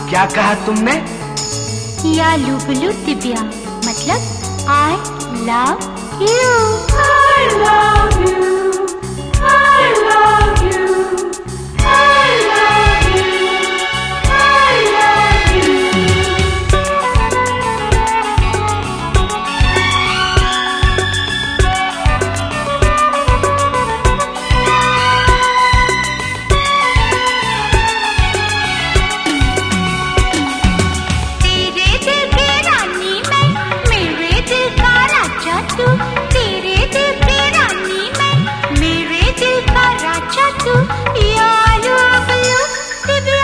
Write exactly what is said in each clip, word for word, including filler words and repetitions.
क्या कहा तुमने? या लुबलु दिव्या मतलब I love you. I love you, I love you, I love you, I love you. तेरे दिल की रानी मैं, मेरे दिल का राजा तू। तेरे दिल की रानी मैं, मेरे दिल का राजा तू। या लुबलु Divya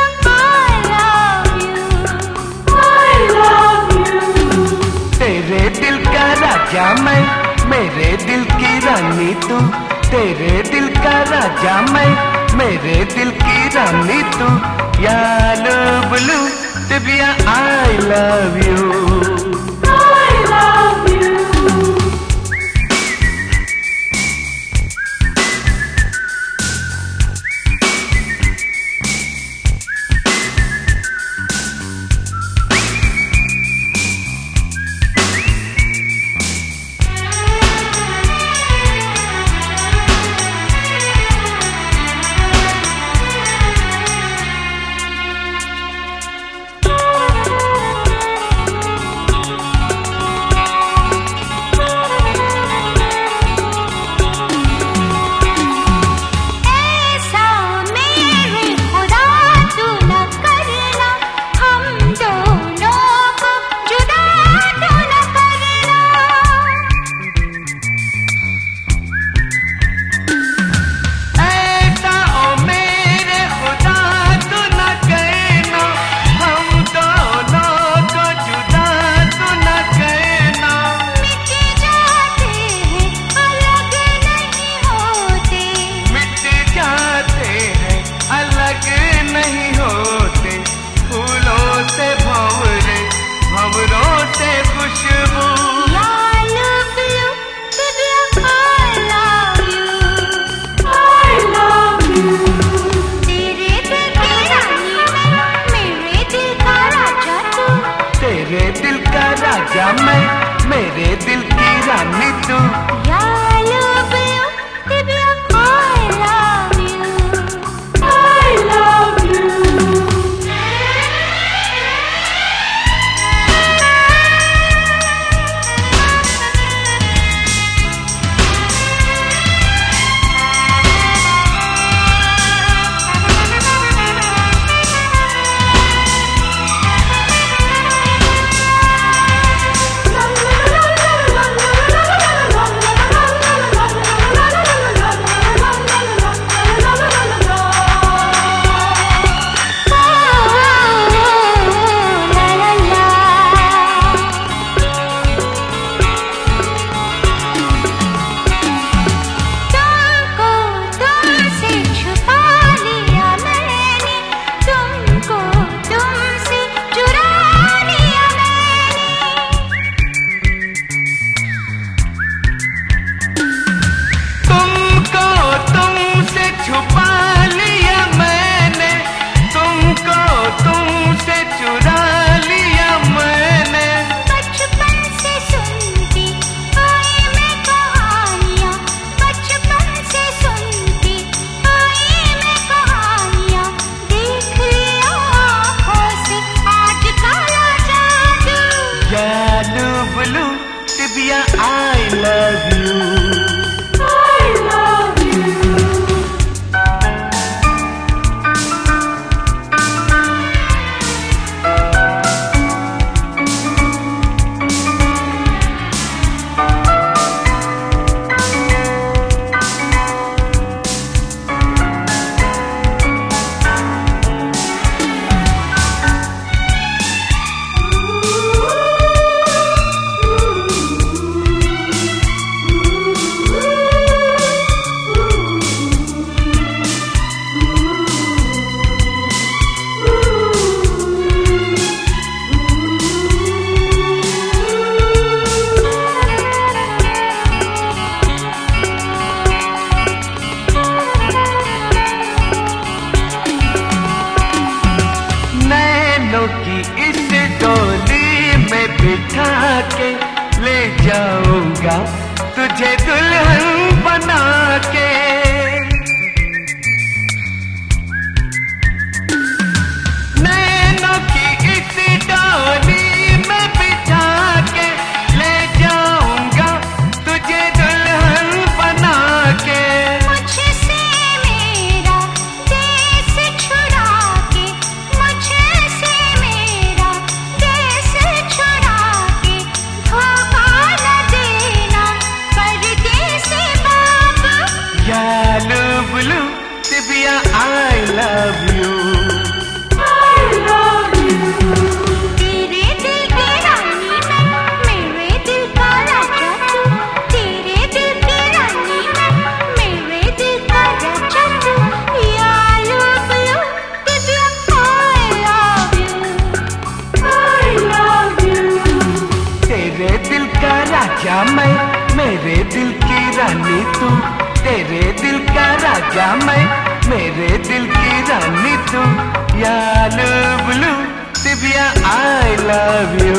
I love you, I love you. तेरे दिल का राजा मैं, मेरे दिल की रानी तू। तेरे दिल का राजा मैं, मेरे दिल की रानी तू। या लुबलु Divya I love you. I love you. ऐसा मेरे खुदा तू न करना, हम दोनों को जुदा तू न करना। ऐसा ओ मेरे खुदा तू न कहना, हम दोनों को जुदा तू न कहना। मिट जाते हैं अलग नहीं होते। मिट जाते हैं अलग नहीं होते। फूलों से भंवरे, भंवरों से खुशबू। या लुबलु Divya I love you। I love you. तेरे दिल की रानी मैं, मेरे दिल का राजा तू। तेरे दिल का राजा मैं, मेरे दिल की रानी तू। या लुबलु Divya I love you। I love you. ला ला ला। तुमको तुमसे छुपा लिया मैंने, तुमको तुमसे चुरा लिया तुमको तुमसे छुपा लिया मैंने, तुमको तुमसे चुरा लिया मैंने। बचपन से सुनती आई मैं कहानियाँ, बचपन से सुनती आई मैं कहानियाँ। देख लिया आँखों से आज काला जादू। या लुबलु Divya I love you. I love you. तुझे दुल्हन बना के। नैनों की इस डोली में बिठा के ले जाऊंगा तुझे दुल्हन बना के। मुझसे मेरा देश छुड़ा के, मुझसे मेरा देश छुड़ा के, धोखा न देना परदेसी बाबा। यालू बुलू Divya I love you. I love you. तेरे दिल की रानी मैं, मेरे दिल का राजा तू। तेरे दिल की रानी मैं, मेरे दिल का राजा तू। यालू बुलू Divya I love you। I love you. तेरे दिल का राजा मैं, मेरे दिल की रानी तू। तेरे दिल का राजा मैं, मेरे दिल की रानी तू। यालू बुलू दिव्या आई लव यू।